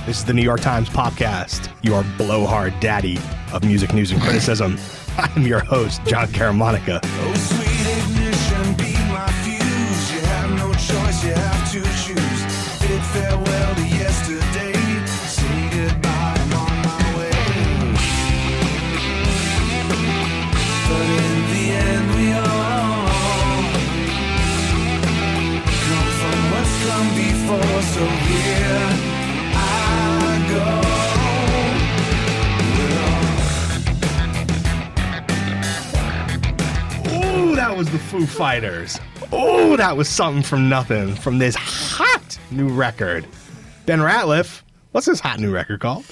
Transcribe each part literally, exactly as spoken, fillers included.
This is the New York Times Popcast, your blowhard daddy of music news and criticism. I'm your host, John Caramonica. Oh, sweet ignition, be my fuse. You have no choice, you have to choose. Bid farewell to yesterday. Say goodbye, I'm on my way. But in the end, we all come from what's come before. So here I go. Ooh, that was the Foo Fighters. Oh, that was something from nothing from this hot new record. Ben Ratliff, what's this hot new record called?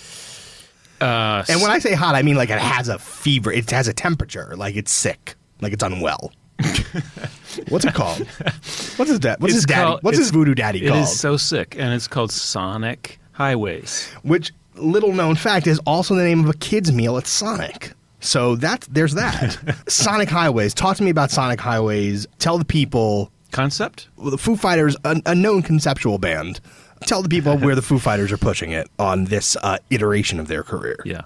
Uh, And when I say hot, I mean like it has a fever. It has a temperature, like it's sick, like it's unwell. What's it called? What's his dad? What's It's his daddy? called- What's his it's- voodoo daddy It called? is so sick, and it's called Sonic Highways. Which, little known fact, is also the name of a kid's meal at Sonic. So that's there's that. Sonic Highways. Talk to me about Sonic Highways. Tell the people. Concept? Well, the Foo Fighters, a, a known conceptual band. Tell the people where the Foo Fighters are pushing it on this uh, iteration of their career. Yeah.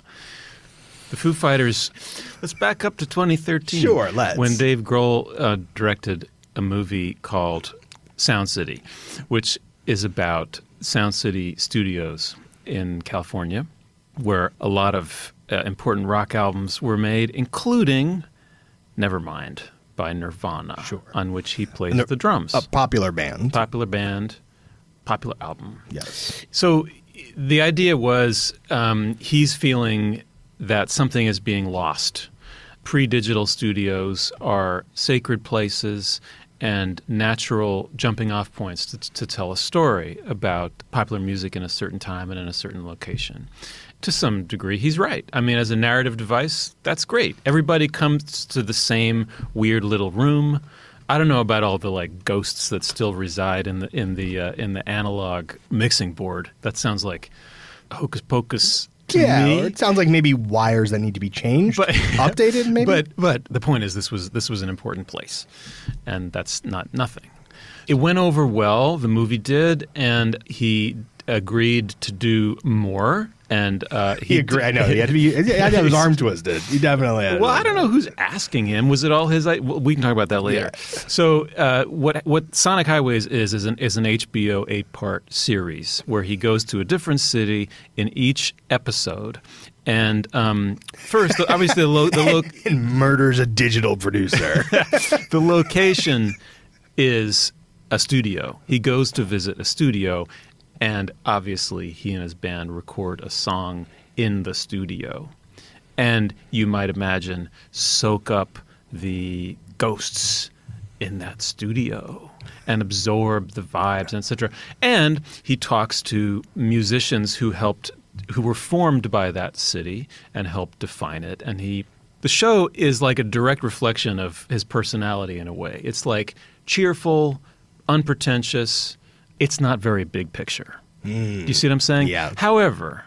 The Foo Fighters, let's back up to twenty thirteen. Sure, let's. When Dave Grohl uh, directed a movie called Sound City, which is about Sound City Studios in California, where a lot of uh, important rock albums were made, including Nevermind by Nirvana, Sure. on which he plays Nir- the drums. A popular band. Popular band, popular album. Yes. So the idea was um, he's feeling that something is being lost. Pre-digital studios are sacred places and natural jumping-off points to, to tell a story about popular music in a certain time and in a certain location. To some degree, he's right. I mean, as a narrative device, that's great. Everybody comes to the same weird little room. I don't know about all the like ghosts that still reside in the in the uh, in the analog mixing board. That sounds like hocus pocus to Yeah, me. or it sounds like maybe wires that need to be changed, But- updated, maybe. But but the point is, this was this was an important place, and that's not nothing. It went over well. The movie did, and he agreed to do more. And uh, he agreed. I know he had to be. He had to have his arm twisted. He definitely had. Well, I don't know who's asking him. Was it all his? I- well, we can talk about that later. Yeah. So, uh, what what Sonic Highways is is an is an H B O eight part series where he goes to a different city in each episode. And um, first, obviously, the, lo- the, lo- and murders a digital producer. the location is a studio. He goes to visit a studio. And obviously, he and his band record a song in the studio. And you might imagine, soak up the ghosts in that studio and absorb the vibes, et cetera. And he talks to musicians who helped, who were formed by that city and helped define it. And he, the show is like a direct reflection of his personality in a way. It's like cheerful, unpretentious. It's not very big picture. Mm. Do you see what I'm saying? Yeah. However,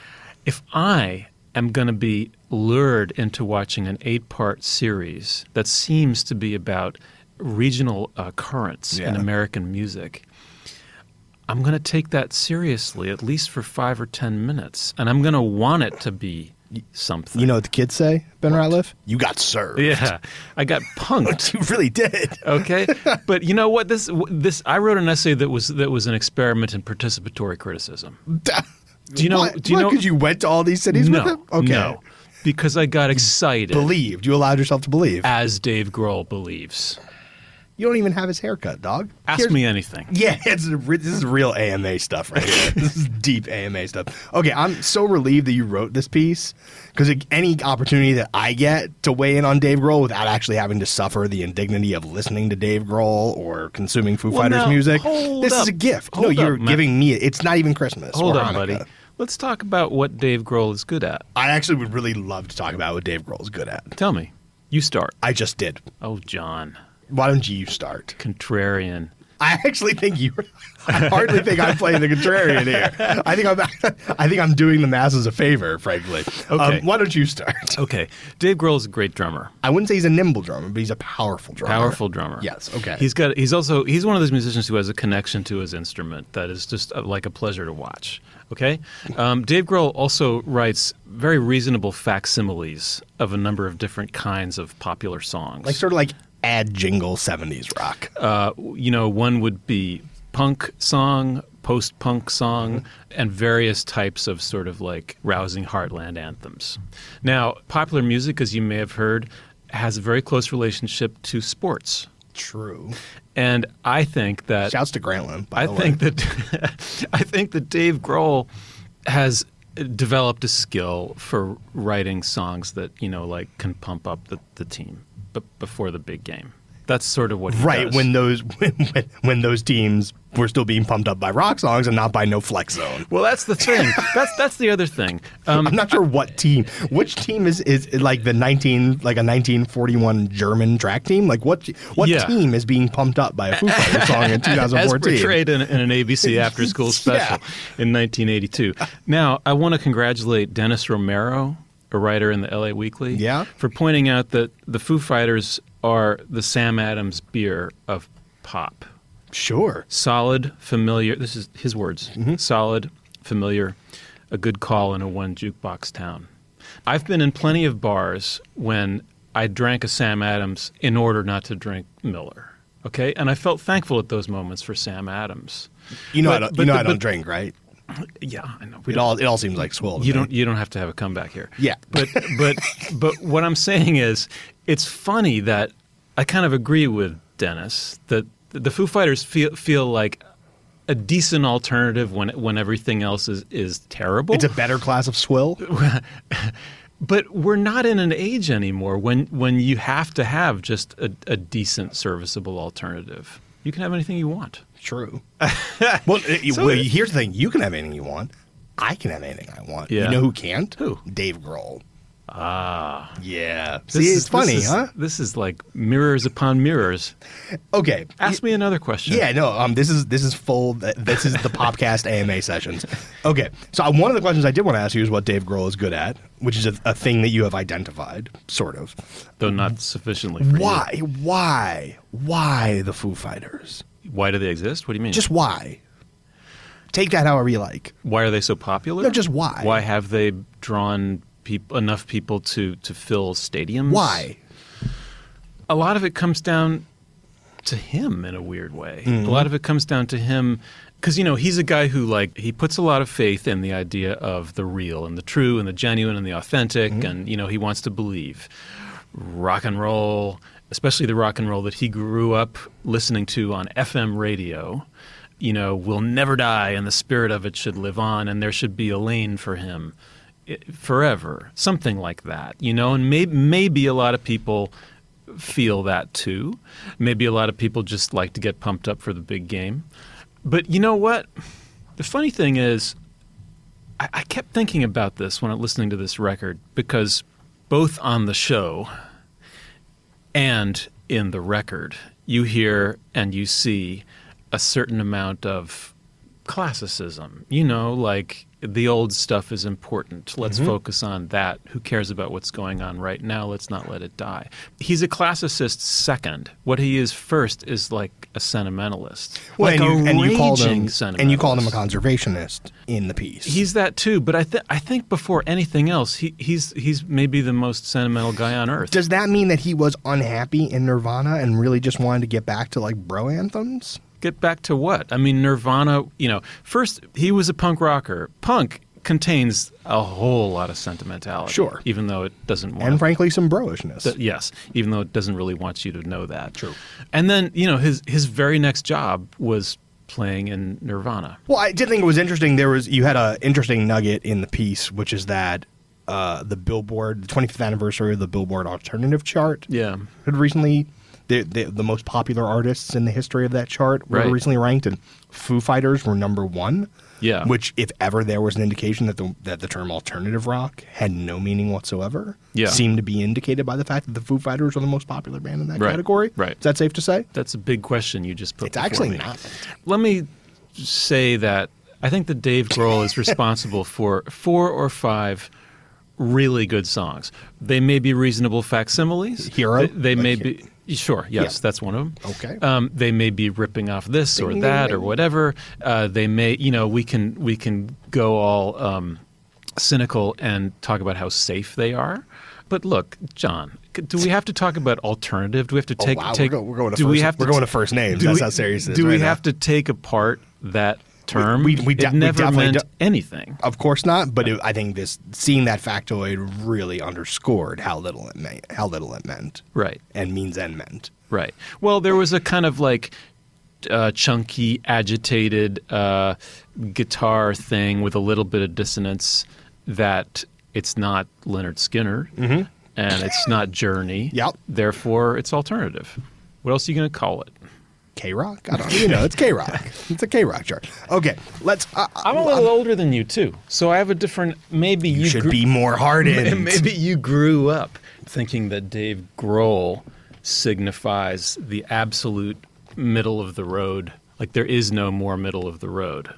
if I am going to be lured into watching an eight-part series that seems to be about regional uh, currents in Yeah. American music, I'm going to take that seriously, at least for five or ten minutes, and I'm going to want it to be something. You know what the kids say, Ben Ratliff? You got served. Yeah, I got punked. You really did. Okay, but you know what? This this I wrote an essay that was that was an experiment in participatory criticism. Do you know? What? Do you What, know? Because you went to all these cities no, with him? Okay. no, because I got excited, Believed. You allowed yourself to believe. as Dave Grohl believes. You don't even have his haircut, dog. Ask Here's- me anything. Yeah, it's a, re- this is real A M A stuff right here. This is deep A M A stuff. Okay, I'm so relieved that you wrote this piece because any opportunity that I get to weigh in on Dave Grohl without actually having to suffer the indignity of listening to Dave Grohl or consuming Foo Well, Fighters now, music, hold this up. is a gift. Hold no, you're up, Matt. giving me. It's not even Christmas. Hold or on, Hanukkah. buddy. Let's talk about what Dave Grohl is good at. I actually would really love to talk about what Dave Grohl is good at. Tell me. You start. I just did. Oh, John. Why don't you start? Contrarian. I actually think you. I hardly think I'm playing the contrarian here. I think I'm. I think I'm doing the masses a favor, frankly. Okay. Um, why don't you start? Okay. Dave Grohl is a great drummer. I wouldn't say he's a nimble drummer, but he's a powerful drummer. Powerful drummer. Yes. Okay. He's got. He's also. He's one of those musicians who has a connection to his instrument that is just uh, like a pleasure to watch. Okay? Um, Dave Grohl also writes very reasonable facsimiles of a number of different kinds of popular songs. Like sort of like ad jingle seventies rock. Uh, you know, one would be punk song, post-punk song, mm-hmm. and various types of sort of like rousing heartland anthems. Now, popular music, as you may have heard, has a very close relationship to sports. True. And I think that shouts to Grantland. By I the think way. that I think that Dave Grohl has developed a skill for writing songs that, you know, like can pump up the, the team b- before the big game. That's sort of what he right does. when those when, when, when those teams were still being pumped up by rock songs and not by No Flex Zone. Well, that's the thing. that's that's the other thing. Um, I'm not sure what team, which team is is like the nineteen like a nineteen forty-one German track team. Like what what Yeah. team is being pumped up by a Foo Fighters song in twenty fourteen? As portrayed in, in an A B C After School special Yeah. in nineteen eighty-two. Now, I want to congratulate Dennis Romero, a writer in the L A Weekly, Yeah. for pointing out that the Foo Fighters are the Sam Adams beer of pop. Sure. Solid, familiar. This is his words. Mm-hmm. Solid, familiar, a good call in a one jukebox town. I've been in plenty of bars when I drank a Sam Adams in order not to drink Miller. Okay, and I felt thankful at those moments for Sam Adams. You know But- I don't, but you know the- I don't but- drink, right? Yeah, I know. It all it all seems like swill. to You me. don't you don't have to have a comeback here. Yeah. But but but what I'm saying is it's funny that I kind of agree with Dennis that the Foo Fighters feel feel like a decent alternative when when everything else is, is terrible. It's a better class of swill. But we're not in an age anymore when when you have to have just a, a decent, serviceable alternative. You can have anything you want. True. well, it- So well, it- here's the thing: you can have anything you want. I can have anything I want. Yeah. You know who can't? Who? Dave Grohl. Ah. Yeah. This See, is- it's funny, this is, huh? This is like mirrors upon mirrors. Okay. Ask me another question. Yeah, no. Um, this is this is full. This is the Popcast A M A sessions. Okay, so uh, one of the questions I did want to ask you is what Dave Grohl is good at, which is a, a thing that you have identified, sort of. Though not sufficiently for you. Why? Why? Why the Foo Fighters? Why do they exist? What do you mean? Just why? Take that however you like. why are they so popular? No, just why? Why have they drawn peop- enough people to, to fill stadiums? Why? A lot of it comes down to him in a weird way. Mm-hmm. A lot of it comes down to him because, you know, he's a guy who, like, he puts a lot of faith in the idea of the real and the true and the genuine and the authentic, Mm-hmm. and, you know, he wants to believe. Rock and roll, especially the rock and roll that he grew up listening to on F M radio, you know, will never die and the spirit of it should live on and there should be a lane for him i- forever. Something like that, you know, and may- maybe a lot of people feel that too. Maybe a lot of people just like to get pumped up for the big game. But you know what? The funny thing is, I, I kept thinking about this when I'm listening to this record because both on the show and in the record, you hear and you see a certain amount of classicism. You know, like the old stuff is important. Let's Mm-hmm. focus on that. Who cares about what's going on right now? Let's not let it die. He's a classicist second. What he is first is like a sentimentalist. Well, like and you, a and you called raging him and you called him a sentimentalist. conservationist in the piece. He's that too, but I think I think before anything else, he, he's he's maybe the most sentimental guy on earth. Does that mean that he was unhappy in Nirvana and really just wanted to get back to like bro anthems? Get back to what? I mean, Nirvana, you know, first he was a punk rocker. Punk contains a whole lot of sentimentality. Sure. Even though it doesn't want And frankly, some broishness. Th- yes, even though it doesn't really want you to know that. True. And then, you know, his his very next job was playing in Nirvana. Well, I did think it was interesting. There was you had an interesting nugget in the piece, which is that uh, the Billboard, the twenty-fifth anniversary of the Billboard Alternative Chart, Yeah. had recently the, the the most popular artists in the history of that chart were Right. recently ranked, and Foo Fighters were number one. Yeah. Which, if ever there was an indication that the that the term alternative rock had no meaning whatsoever, Yeah. seemed to be indicated by the fact that the Foo Fighters are the most popular band in that Right. category. Right. Is that safe to say? That's a big question you just put It's before actually me. not. Let me say that I think that Dave Grohl is responsible for four or five really good songs. They may be reasonable facsimiles. Hero? They, they may Like, be Sure, yes, Yeah. that's one of them. Okay. Um, they may be ripping off this or Ding, that ding, or ding. whatever. Uh, they may, you know, we can we can go all um, cynical and talk about how safe they are. But look, John, c- do we have to talk about alternative? Do we have to Oh, take wow, take? we're, go, we're going to do first, we have to we're going to first names. do That's we- how serious it is. Do we right now. have to take apart that term? we- we de- it we never definitely meant do- anything. Of course not, but it, I think this seeing that factoid really underscored how little it meant, how little it meant, Right. and means and meant. Right. Well, there was a kind of like uh, chunky, agitated uh, guitar thing with a little bit of dissonance that it's not Leonard Skinner and it's not Journey. Yep. Therefore, it's alternative. What else are you going to call it? K Rock? I don't, you know, it's K Rock. It's a K Rock chart. Okay, let's. Uh, I'm a little older than you too, so I have a different. Maybe you, you should grew- be more hardened. Maybe you grew up thinking that Dave Grohl signifies the absolute middle of the road. Like there is no more middle of the road.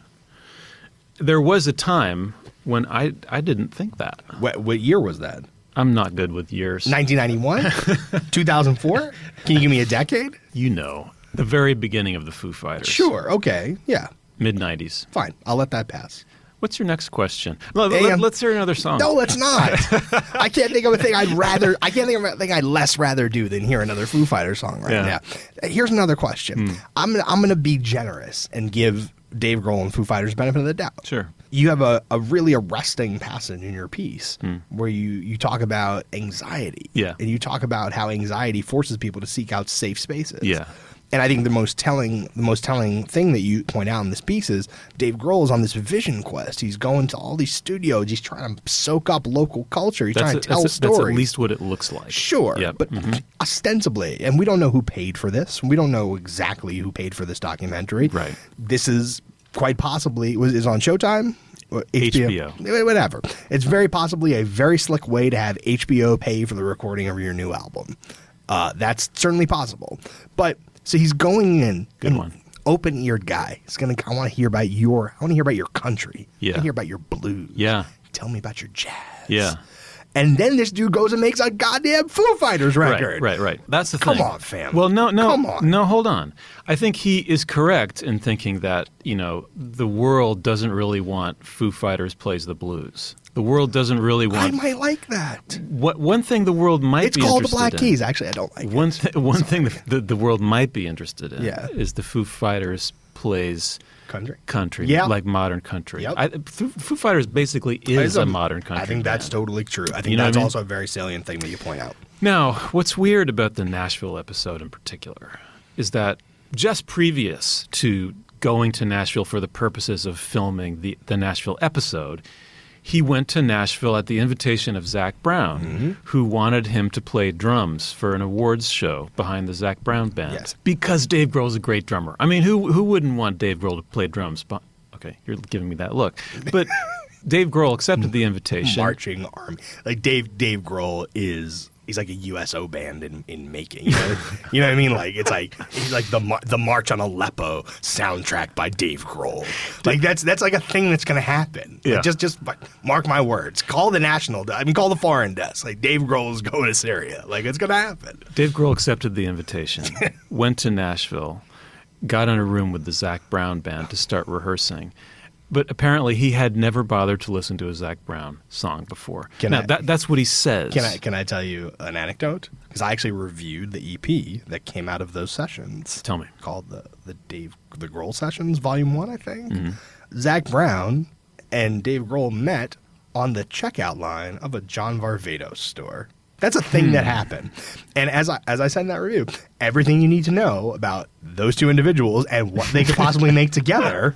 There was a time when I I didn't think that. What, what year was that? I'm not good with years. nineteen ninety-one? two thousand four? Can you give me a decade? You know, the very beginning of the Foo Fighters. Sure. Okay. Yeah. Mid nineties. Fine. I'll let that pass. What's your next question? Let, Hey, um, us hear another song. No, let's not. I can't think of a thing I'd rather. I can't think of a thing I'd less rather do than hear another Foo Fighters song right Yeah. now. Here's another question. I'm gonna, I'm gonna be generous and give Dave Grohl and Foo Fighters benefit of the doubt. Sure. You have a, a really arresting passage in your piece where you, you talk about anxiety. Yeah. And you talk about how anxiety forces people to seek out safe spaces. Yeah. And I think the most telling the most telling thing that you point out in this piece is Dave Grohl is on this vision quest. He's going to all these studios. He's trying to soak up local culture. He's That's, trying a- to tell that's, a- stories. that's at least what it looks like. Sure, Yeah. but ostensibly, and we don't know who paid for this. We don't know exactly who paid for this documentary. Right. This is quite possibly was is on Showtime. Or H B O, H B O. whatever. It's very possibly a very slick way to have H B O pay for the recording of your new album. Uh, that's certainly possible. But so he's going in, Good and one. open-eared guy. He's gonna. I want to hear about your. I want to hear about your country. I Yeah. want to hear about your blues. Yeah. Tell me about your jazz. Yeah. And then this dude goes and makes a goddamn Foo Fighters record. Right, right, right. That's the Come thing. on, fam. Well, no, no, Come on. no. Hold on. I think he is correct in thinking that you know the world doesn't really want Foo Fighters plays the blues. The world doesn't really I want. might like that. What one thing the world might It's be called the interested Black in- Keys. Actually, I don't like it. One th- one thing the, the the world might be interested in Yeah. is the Foo Fighters plays Country. country, Yeah. like modern country. Yep. I, Foo, Foo Fighters basically is a, modern country. I think that's band. totally true. I think You know that's what I mean? also a very salient thing that you point out. Now, what's weird about the Nashville episode in particular is that just previous to going to Nashville for the purposes of filming the, the Nashville episode, he went to Nashville at the invitation of Zach Brown, Mm-hmm. who wanted him to play drums for an awards show behind the Zach Brown Band. Yes. Because Dave Grohl's a great drummer. I mean, who who wouldn't want Dave Grohl to play drums? But, okay, you're giving me that look. But Dave Grohl accepted the invitation. Marching army. Like Dave Dave Grohl is he's like a U S O band in, in making. You know? You know what I mean? Like it's like he's like the mar- the March on Aleppo soundtrack by Dave Grohl. Like that's that's like a thing that's gonna happen. Like, Yeah. just just mark my words. Call the national. I mean, call the foreign desk. Like Dave Grohl's going to Syria. Like it's gonna happen. Dave Grohl accepted the invitation, went to Nashville, got in a room with the Zach Brown Band to start rehearsing. But apparently he had never bothered to listen to a Zach Brown song before. Can now, I- that, that's what he says. Can I can I tell you an anecdote? Because I actually reviewed the E P that came out of those sessions. Tell me. Called the the Dave the Grohl sessions, Volume One, I think. Mm-hmm. Zach Brown and Dave Grohl met on the checkout line of a John Varvatos store. That's a thing Hmm. that happened. And as I as I said in that review, everything you need to know about those two individuals and what they could possibly make together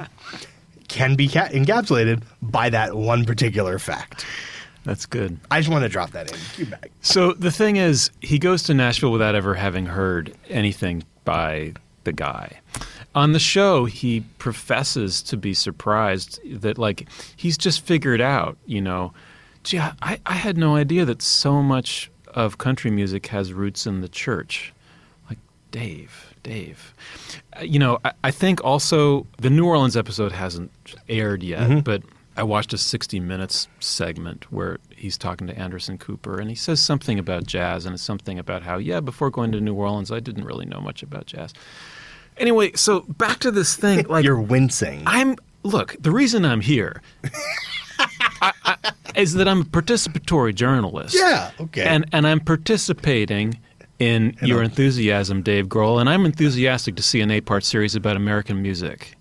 can be ca- encapsulated by that one particular fact. That's good. I just want to drop that in. Cue back. So the thing is, he goes to Nashville without ever having heard anything by the guy. On the show, he professes to be surprised that, like, he's just figured out, you know, gee, I, I had no idea that so much of country music has roots in the church. Like, Dave, Dave. Uh, You know, I, I think also the New Orleans episode hasn't aired yet, but I watched a sixty minutes segment where he's talking to Anderson Cooper, and he says something about jazz, and it's something about how, yeah, before going to New Orleans, I didn't really know much about jazz. Anyway, so back to this thing. Like, You're wincing. I'm look. The reason I'm here I, I, is that I'm a participatory journalist. Yeah, okay. And and I'm participating in your a- enthusiasm, Dave Grohl, and I'm enthusiastic to see an eight-part series about American music.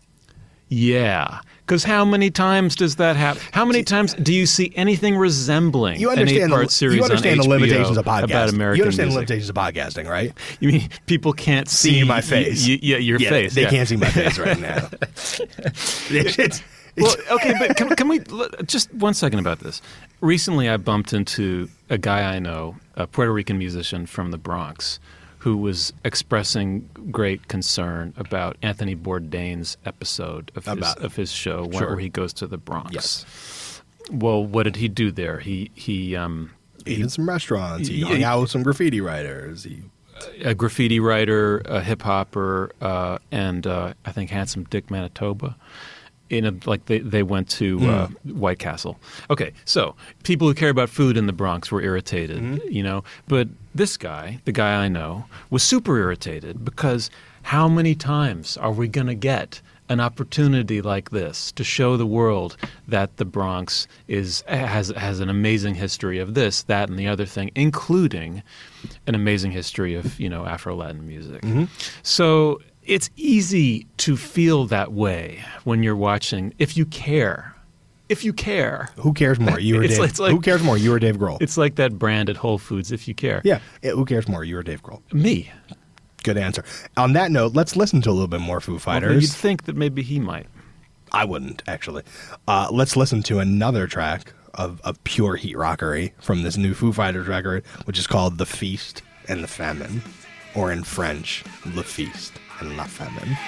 Yeah, because how many times does that happen? How many times do you see anything resembling you an understand eight-part the, series you understand on the H B O limitations of podcasting. about American you understand music? the limitations of podcasting, right? You mean people can't see, See my face. Y- y- yeah, your yeah, face. They yeah. can't see my face right now. It's- it's- Well, okay, but can, can we l- just one second about this? Recently, I bumped into a guy I know, a Puerto Rican musician from the Bronx, who was expressing great concern about Anthony Bourdain's episode of his, About- of his show where, Sure. where he goes to the Bronx. Yes. Well, what did he do there? He he um, Ate in some restaurants. He Yeah. hung out with some graffiti writers. He, a graffiti writer, a hip hopper, uh, and uh, I think Handsome Dick Manitoba. In a, like they, they went to uh, White Castle. Okay, so people who care about food in the Bronx were irritated, you know. But this guy, the guy I know, was super irritated because how many times are we going to get an opportunity like this to show the world that the Bronx is has has an amazing history of this, that, and the other thing, including an amazing history of, you know, Afro-Latin music. So it's easy to feel that way when you're watching, if you care. If you care. who cares more, you or It's Dave? like- it's like- who cares more, you or Dave Grohl? It's like that brand at Whole Foods, if you care. yeah, yeah, who cares more, you or Dave Grohl? Me. Good answer. On that note, let's listen to a little bit more Foo Although Fighters. you'd think that maybe he might. I wouldn't, actually. Uh, let's listen to another track of, of pure heat rockery from this new Foo Fighters record, which is called The Feast and the Famine, or in French, Le Feast and La Famine.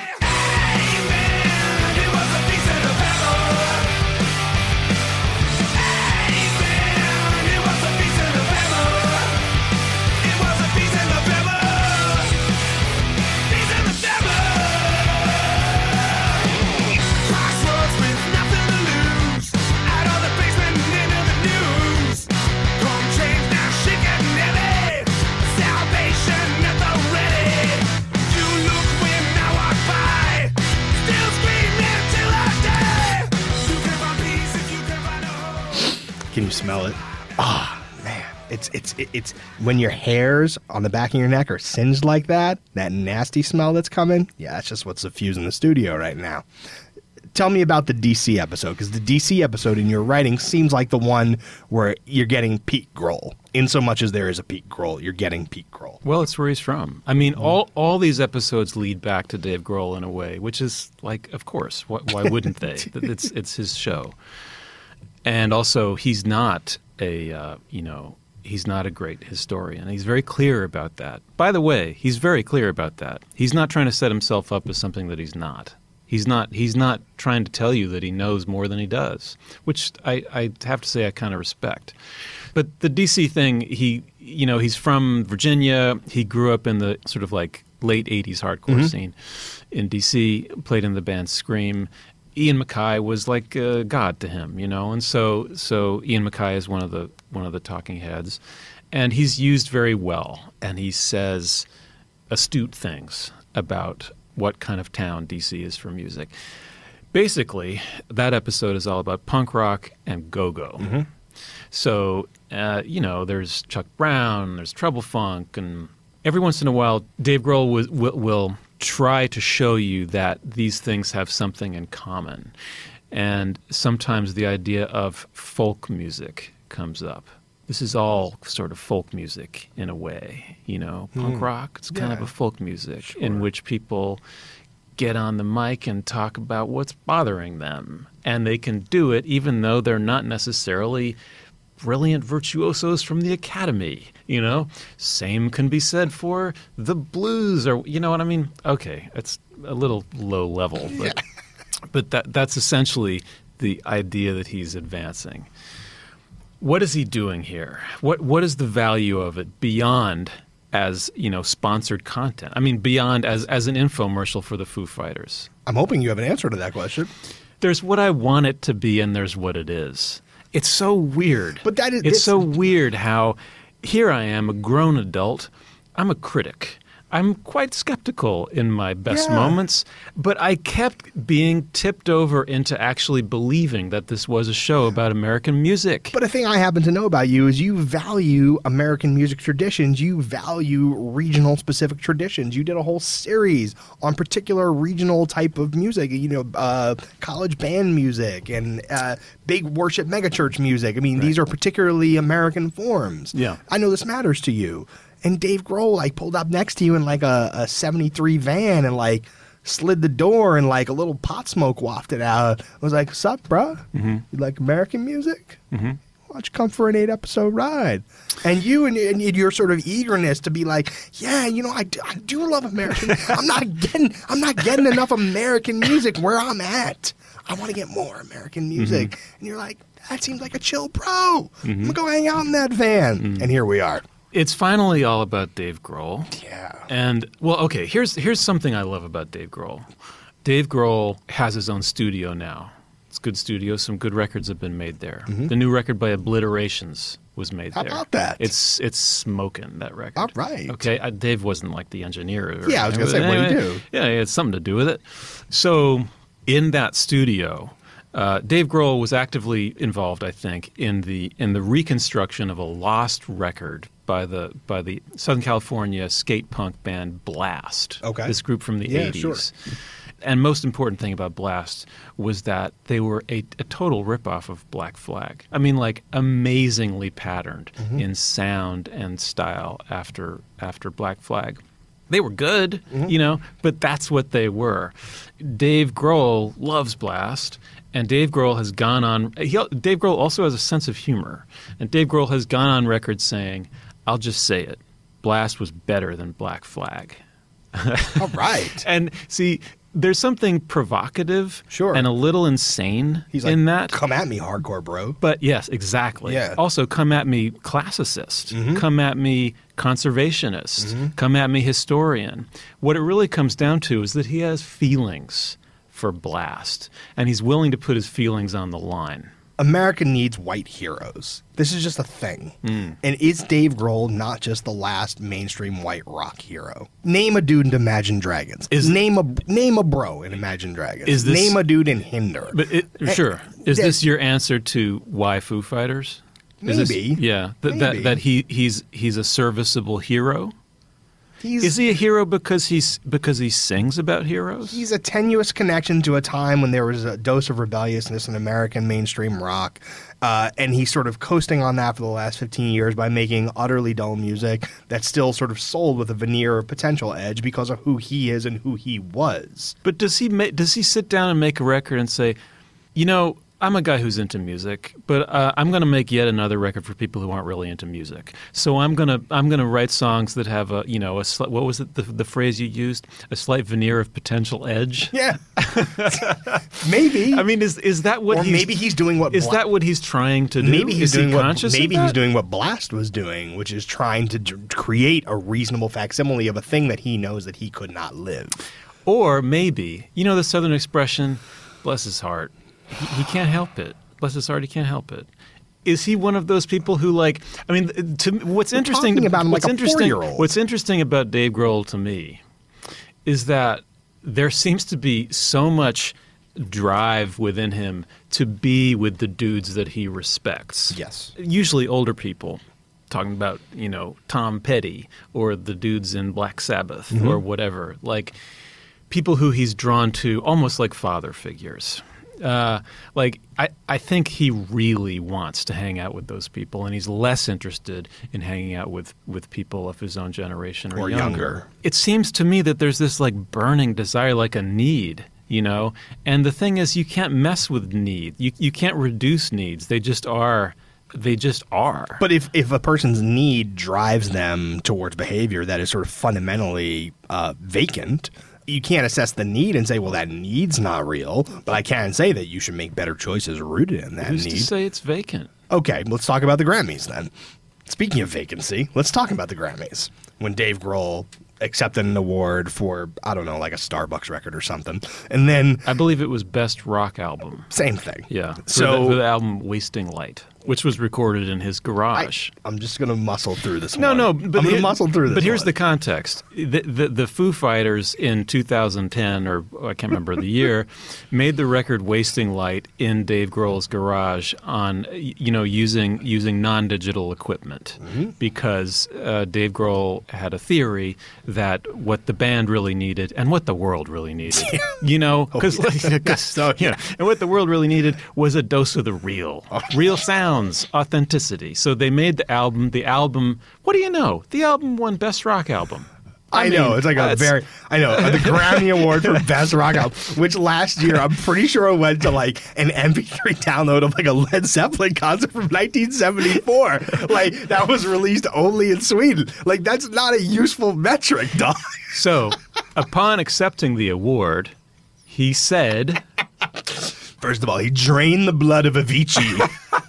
Can you smell it? Ah, man. It's it's it- it's when your hairs on the back of your neck are singed like that, that nasty smell that's coming. Yeah, that's just what's diffusing the studio right now. Tell me about the D C episode, because the D C episode in your writing seems like the one where you're getting Pete Grohl. In so much as there is a Pete Grohl, you're getting Pete Grohl. Well, it's where he's from. I mean, all all these episodes lead back to Dave Grohl in a way, which is like, of course, why, why wouldn't they? It's it's his show, and also he's not a uh, you know he's not a great historian. He's very clear about that. By the way, he's very clear about that. He's not trying to set himself up as something that he's not. He's not. He's not trying to tell you that he knows more than he does, which I, I have to say I kind of respect. But the D C thing, he, you know, he's from Virginia. He grew up in the sort of like late eighties hardcore scene in D C. Played in the band Scream. Ian MacKaye was like a god to him, you know, and so so Ian MacKaye is one of the one of the talking heads, and he's used very well, and he says astute things about what kind of town D C is for music. Basically, that episode is all about punk rock and go-go. So, uh, you know, there's Chuck Brown, there's Treble Funk, and every once in a while, Dave Grohl will, will, will try to show you that these things have something in common. And sometimes the idea of folk music comes up. This is all sort of folk music in a way, you know, punk rock, it's kind of Yeah. a folk music in which people get on the mic and talk about what's bothering them. And they can do it even though they're not necessarily brilliant virtuosos from the academy, you know? Same can be said for the blues, or, you know what I mean? Okay, it's a little low level, but, but that that's essentially the idea that he's advancing. What is he doing here? What what is the value of it beyond as, you know, sponsored content? I mean, beyond as as an infomercial for the Foo Fighters. I'm hoping you have an answer to that question. there's what I want it to be and there's what it is. It's so weird. But that is- it's this- so weird how here I am, a grown adult. I'm a critic. I'm quite skeptical in my best Yeah. moments, but I kept being tipped over into actually believing that this was a show about American music. But a thing I happen to know about you is you value American music traditions. You value regional specific traditions. You did a whole series on particular regional type of music, you know, uh, college band music and uh, big worship megachurch music. I mean, these are particularly American forms. Yeah. I know this matters to you. And Dave Grohl like pulled up next to you in like a, a seventy-three van and like slid the door and like a little pot smoke wafted out. I was like, "Sup, bro? Mm-hmm. You like American music? Mm-hmm. Why don't you come for an eight episode ride?" And you and, and your sort of eagerness to be like, "Yeah, you know, I do, I do love American. I'm not getting I'm not getting enough American music where I'm at. I want to get more American music." Mm-hmm. And you're like, "That seems like a chill bro. I'm gonna go hang out in that van." Mm-hmm. And here we are. It's finally all about Dave Grohl. Yeah. And well, okay, here's here's something I love about Dave Grohl. Dave Grohl has his own studio now. It's a good studio. Some good records have been made there. The new record by Obliterations was made How there. about that? It's it's smoking, that record. All right. Okay, I, Dave wasn't like the engineer. Or Yeah, I was gonna say, but what'd he anyway, do? Yeah, it had something to do with it. So in that studio, uh, Dave Grohl was actively involved, I think, in the in the reconstruction of a lost record by the by the Southern California skate punk band Blast. Okay. This group from the Yeah, eighties. sure. And most important thing about Blast was that they were a, a total ripoff of Black Flag. I mean, like amazingly patterned Mm-hmm. in sound and style after after Black Flag. They were good, Mm-hmm. you know, but that's what they were. Dave Grohl loves Blast, and Dave Grohl has gone on. He, Dave Grohl also has a sense of humor, and Dave Grohl has gone on record saying, "I'll just say it, Blast was better than Black Flag." All right. And see, there's something provocative Sure. and a little insane He's like, in that. "Come at me, hardcore bro." But yes, exactly. Yeah. Also, come at me classicist. Mm-hmm. Come at me conservationist. Come at me historian. What it really comes down to is that he has feelings for Blast, and he's willing to put his feelings on the line. America needs white heroes. This is just a thing. Hmm. And is Dave Grohl not just the last mainstream white rock hero? Name a dude in Imagine Dragons. Is- name a name a bro in Imagine Dragons. Is this- name a dude in Hinder. But it, Eh, sure, is that- this your answer to why Foo Fighters? Is this- Maybe. yeah. Th- Maybe. That that he he's he's a serviceable hero. He's, Is he a hero because he's because he sings about heroes? He's a tenuous connection to a time when there was a dose of rebelliousness in American mainstream rock. Uh, and he's sort of coasting on that for the last fifteen years by making utterly dull music that's still sort of sold with a veneer of potential edge because of who he is and who he was. But does he ma- does he sit down and make a record and say, you know, I'm a guy who's into music, but uh, I'm going to make yet another record for people who aren't really into music. So I'm gonna I'm gonna write songs that have a you know a sli- what was it the, the phrase you used, a slight veneer of potential edge. Yeah. Maybe. I mean, is is that what or he's, maybe he's doing what is Bla- that what he's trying to do? maybe he's is doing he what conscious maybe of he's that? doing what Blast was doing, which is trying to d- create a reasonable facsimile of a thing that he knows that he could not live. Or maybe, you know, the Southern expression, bless his heart, he, he can't help it. Bless his heart, he can't help it. Is he one of those people who, like, I mean, to what's We're interesting talking about him what's like a interesting, four-year-old. what's interesting about Dave Grohl to me is that there seems to be so much drive within him to be with the dudes that he respects. Yes. Usually older people. Talking about, you know, Tom Petty or the dudes in Black Sabbath Mm-hmm. or whatever. Like, people who he's drawn to almost like father figures. Uh, like, I, I think he really wants to hang out with those people, and he's less interested in hanging out with, with people of his own generation or, Or younger. It seems to me that there's this, like, burning desire, like a need, you know? And the thing is, you can't mess with need. You, you can't reduce needs. They just are... They just are. But if, if a person's need drives them towards behavior that is sort of fundamentally uh, vacant, you can't assess the need and say, well, that need's not real. But I can say that you should make better choices rooted in that Who's need. to say it's vacant? Okay, let's talk about the Grammys then. Speaking of vacancy, let's talk about the Grammys. When Dave Grohl accepted an award for, I don't know, like a Starbucks record or something. And then I believe it was Best Rock Album. same thing. Yeah. For So- the, for the album Wasting Light, which was recorded in his I, garage. I'm just going to muscle through this No, one. no, I'm but going to here- muscle through this But here's one. the context: the, the the Foo Fighters in two thousand ten, or I can't remember the year, made the record "Wasting Light" in Dave Grohl's garage on, you know, using using non-digital equipment, Mm-hmm. because uh, Dave Grohl had a theory that what the band really needed and what the world really needed, you know, because So, yeah, and what the world really needed was a dose of the real, Oh. real sounds, authenticity. So they made the album. The album, what do you know? The album won Best Rock Album. I, I know mean, it's like a that's- very I know the Grammy Award for Best Rock Album, which last year I'm pretty sure it went to like an M P three download of like a Led Zeppelin concert from nineteen seventy-four. Like that was released only in Sweden. Like that's not a useful metric, dog. So, upon accepting the award, he said, First of all, he drained the blood of Avicii,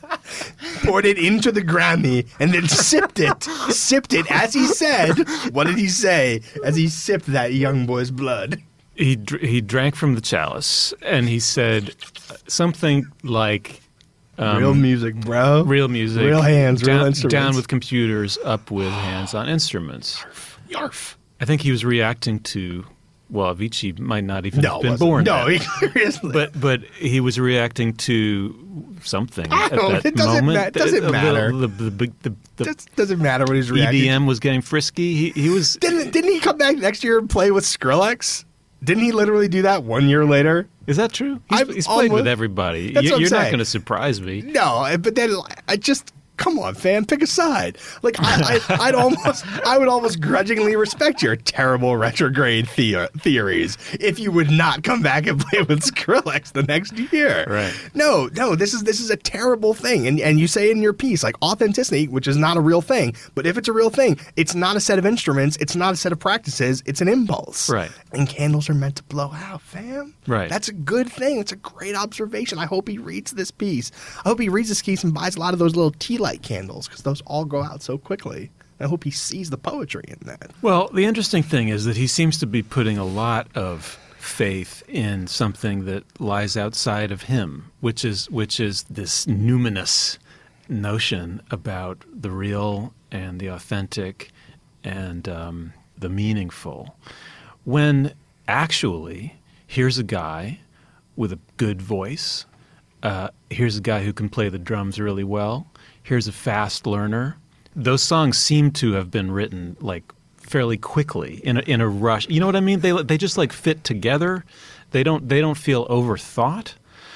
poured it into the Grammy, and then sipped it. Sipped it as he said. What did he say as he sipped that young boy's blood? he dr- he drank from the chalice, and he said something like, real music, bro. "Real music, Real hands, real down, instruments. down with computers, up with hands on instruments." Yarf. I think he was reacting to, well, Avicii might not even No, have been wasn't. born No, then. he, seriously. But but he was reacting to something I at don't- that it doesn't moment. ma- it doesn't The- matter. The, the, the, the, the That doesn't matter what he's E reacting. D M was getting frisky. He he was. Didn't didn't he come back next year and play with Skrillex? Didn't he literally do that one year later? Is that true? He's, I'm he's played almost- with everybody. That's You, what I'm you're not saying. going to surprise me. No, but then I just come on, fan, pick a side. Like I, I I'd almost I would almost grudgingly respect your terrible retrograde theo- theories if you would not come back and play with Skrillex the next year. Right. No, no, this is this is a terrible thing. And and you say in your piece, like authenticity, which is not a real thing, but if it's a real thing, it's not a set of instruments, it's not a set of practices, it's an impulse. Right. And candles are meant to blow out, fam. Right. That's a good thing. It's a great observation. I hope he reads this piece. I hope he reads this piece and buys a lot of those little tea light candles because those all go out so quickly. I hope he sees the poetry in that. Well, the interesting thing is that he seems to be putting a lot of faith in something that lies outside of him, which is which is this numinous notion about the real and the authentic and um, the meaningful. When actually, here's a guy with a good voice. Uh, here's a guy who can play the drums really well. Here's a fast learner. Those songs seem to have been written like fairly quickly in a, in a rush. You know what I mean? They they just like fit together. They don't they don't feel overthought.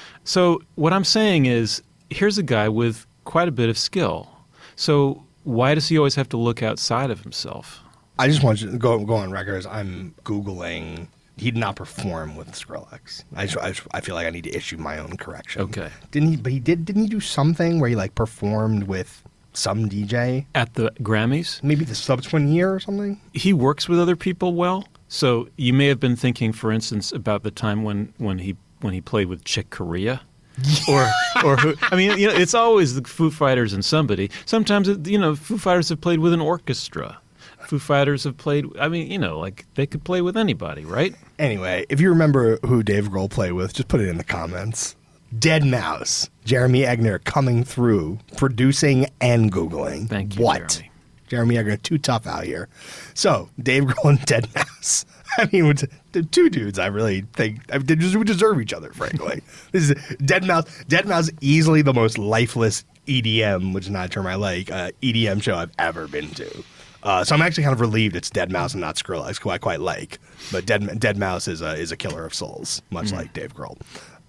So what I'm saying is, here's a guy with quite a bit of skill. So why does he always have to look outside of himself? I just want you to go go on record as I'm Googling. He did not perform with Skrillex. I, just, I, just, I feel like I need to issue my own correction. Okay. Didn't he? But he did. Didn't he do something where he like performed with some D J? At the Grammys, Maybe the subsequent year or something. he works with other people well. So you may have been thinking, for instance, about the time when, when he when he played with Chick Corea, or or who? I mean, you know, it's always the Foo Fighters and somebody. Sometimes it, you know, Foo Fighters have played with an orchestra. Foo Fighters have played. I mean, you know, like they could play with anybody, right? Anyway, if you remember who Dave Grohl played with, just put it in the comments. Dead Mouse, Jeremy Egner coming through, producing and Googling. Thank you, What? Jeremy. Jeremy Egner, too tough out here. So, Dave Grohl and Dead Mouse. I mean, it's- the two dudes I really think I mean, they des- deserve each other, frankly. This is Dead Mouse. Dead Mouse, easily the most lifeless E D M, which is not a term I like, uh, E D M show I've ever been to. Uh, so I'm actually kind of relieved it's Dead Mouse and not Skrillex, who I quite like. But Dead Dead Mouse is a is a killer of souls, much like Dave Grohl.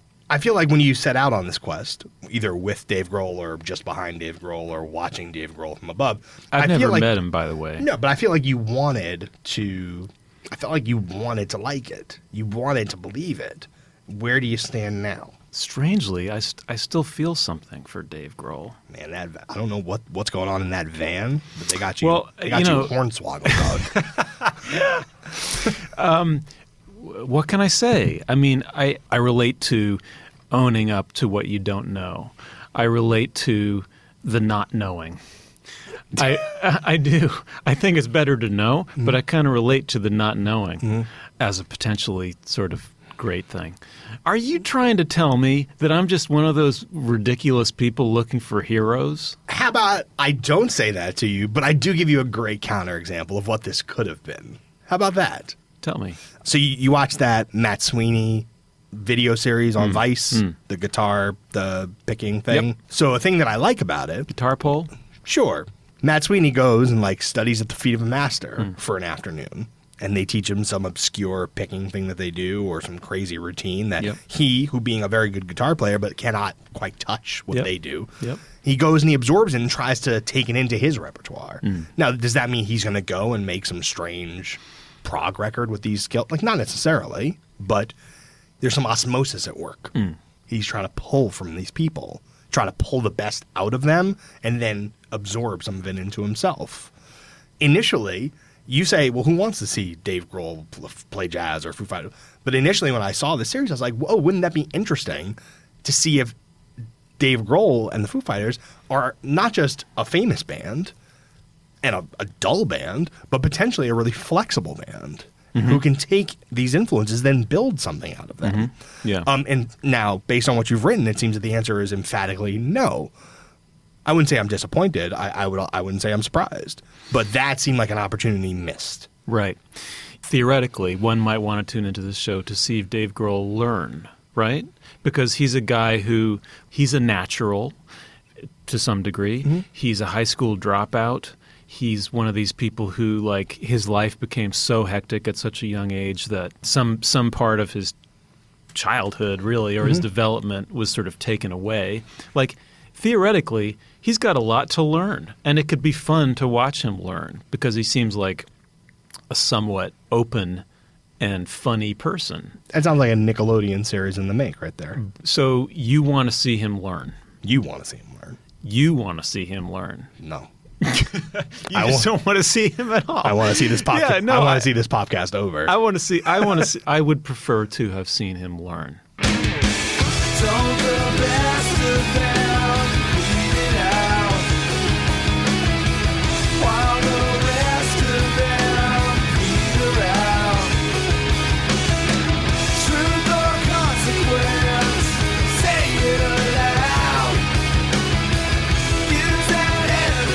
I feel like when you set out on this quest, either with Dave Grohl or just behind Dave Grohl or watching Dave Grohl from above, I've I never feel like, met him, by the way. No, but I feel like you wanted to. I felt like you wanted to like it. You wanted to believe it. Where do you stand now? Strangely, I, st- I still feel something for Dave Grohl. Man, that va- I don't know what, what's going on in that van, but they got you. Well, they got you you, know- hornswoggled, dog. What can I say? I mean, I, I relate to owning up to what you don't know. I relate to the not knowing. I I do. I think it's better to know, Mm-hmm. but I kind of relate to the not knowing mm-hmm. as a potentially sort of great thing. Are you trying to tell me that I'm just one of those ridiculous people looking for heroes? How about I don't say that to you, but I do give you a great counterexample of what this could have been. How about that? Tell me. So you, you watched that Matt Sweeney video series on Mm. Vice, Mm. the guitar, the picking thing. Yep. So a thing that I like about it, Guitar pole? sure, Matt Sweeney goes and like studies at the feet of a master Mm. for an afternoon. And they teach him some obscure picking thing that they do or some crazy routine that Yep. he, who being a very good guitar player but cannot quite touch what Yep. they do, Yep. he goes and he absorbs it and tries to take it into his repertoire. Mm. Now, does that mean he's going to go and make some strange prog record with these skills? Like, not necessarily, but there's some osmosis at work. Mm. He's trying to pull from these people, trying to pull the best out of them and then absorb some of it into himself. Initially, you say, well, who wants to see Dave Grohl pl- play jazz or Foo Fighters? But initially when I saw this series, I was like, whoa, wouldn't that be interesting to see if Dave Grohl and the Foo Fighters are not just a famous band and a, a dull band, but potentially a really flexible band mm-hmm. who can take these influences, then build something out of them. Mm-hmm. Yeah. Um, and now, based on what you've written, it seems that the answer is emphatically no. I wouldn't say I'm disappointed. I, I would. I wouldn't say I'm surprised. But that seemed like an opportunity missed. Right. Theoretically, one might want to tune into this show to see if Dave Grohl learn, right? Because he's a guy who, he's a natural to some degree. Mm-hmm. He's a high school dropout. He's one of these people who, like, his life became so hectic at such a young age that some some part of his childhood, really, or mm-hmm. his development was sort of taken away. Like, theoretically, he's got a lot to learn, and it could be fun to watch him learn because he seems like a somewhat open and funny person. That sounds like a Nickelodeon series in the make right there. So you want to see him learn. You want to see him learn. You want to see him learn. No. You I just wa- don't want to see him at all. I want to see this podcast. Yeah, no, I want I- to see this podcast over. I want to see. I want to see. I would prefer to have seen him learn. Told the best of them, bleed it out. While the rest of them peter out. Truth or consequence, say it aloud. Use that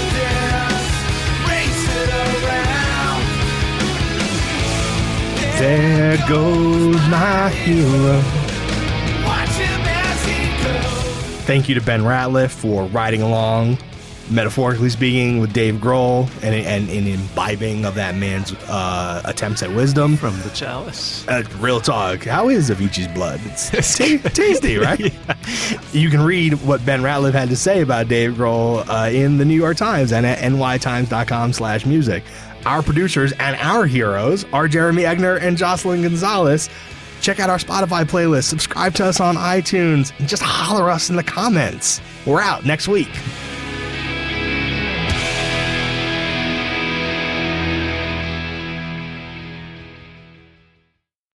evidence, race it around. There goes my hero. Watch him as he goes. Thank you to Ben Ratliff for riding along, metaphorically speaking, with Dave Grohl and, and, and imbibing of that man's uh, attempts at wisdom. From the chalice. Uh, real talk. How is Avicii's blood? It's ta- tasty, right? Yeah. You can read what Ben Ratliff had to say about Dave Grohl uh, in the New York Times and at n y times dot com slash music. Our producers and our heroes are Jeremy Egner and Jocelyn Gonzalez. Check out our Spotify playlist, subscribe to us on iTunes, and just holler us in the comments. We're out next week.